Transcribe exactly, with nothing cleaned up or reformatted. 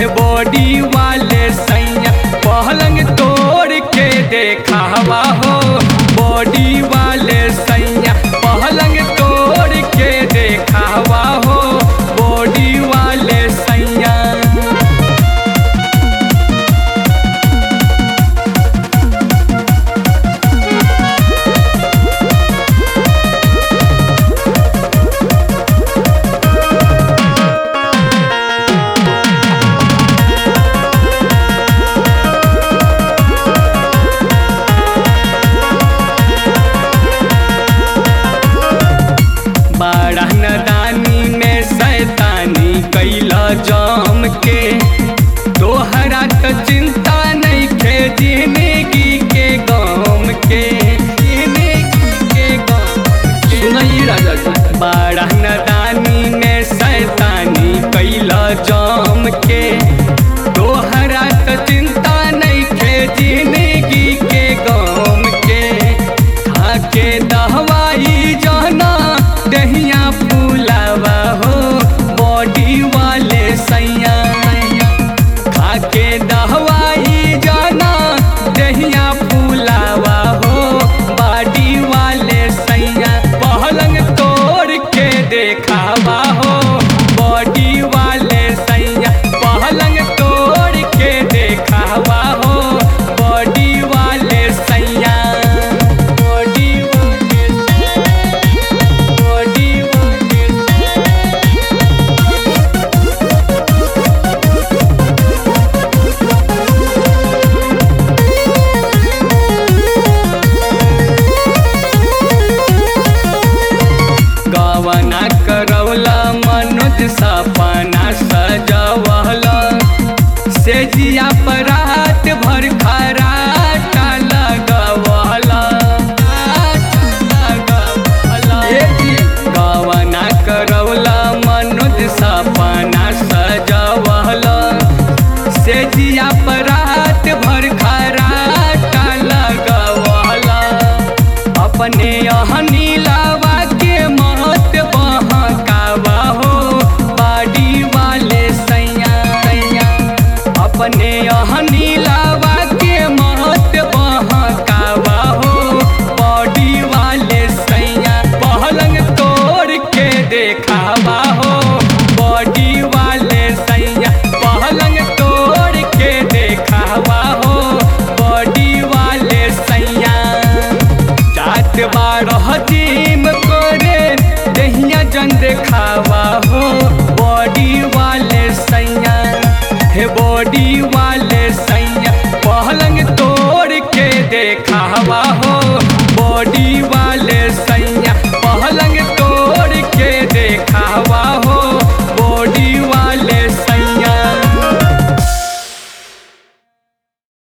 हे बॉडी वाले सैया पलंग तोड़ के देखावा हो। बॉडी वाले सैया पलंग तोड़ के देखावा हो। बॉडी वाले सैया बड़ा नदानी में शैतानी कैला जाम के तोहरा तो चिंता नहीं खे जिंदगी के गम के जिंदगी के गम के। सुनिए राजा जी बड़ा नदानी में शैतानी कैला जाम के तोहरा तो चिंता नहीं खे जिंदगी के गम के। खाके दवाई जाना दहिया फूलावा हो। बॉडी वाले सैया खाके दवाई जाना दहिया फूलावा हो। बॉडी वाले सैया पलंग तोड़ के देखावा हो। बॉडी वाले सैया पलंग तोड़ के देखावा हो। बॉडी वाले सैया बॉडी वाले बॉडी वाले गवना करौला मनोज सपना सजवला से जिया पर रात भर खराटा लगवला। गवना करौला मनोज सपना सजवला से जिया पर रात भर खराटा लगवला। अपने यहाँ नीलावा के महत बहकावा हो। बॉडी वाले सैया सैया अपने यहाँ नीलावा के महत बहकावा हो। बॉडी वाले सैया पलंग तोड़ के देखावा हो। बॉडी वाले सैया पलंग तोड़ के देखावा हो। बॉडी वाले सैया जात बारह जिम करे दहिया जन देखावा हो। बॉडी वाले सैया हे बॉडी वाले सैया पलंग तोड़ के देखा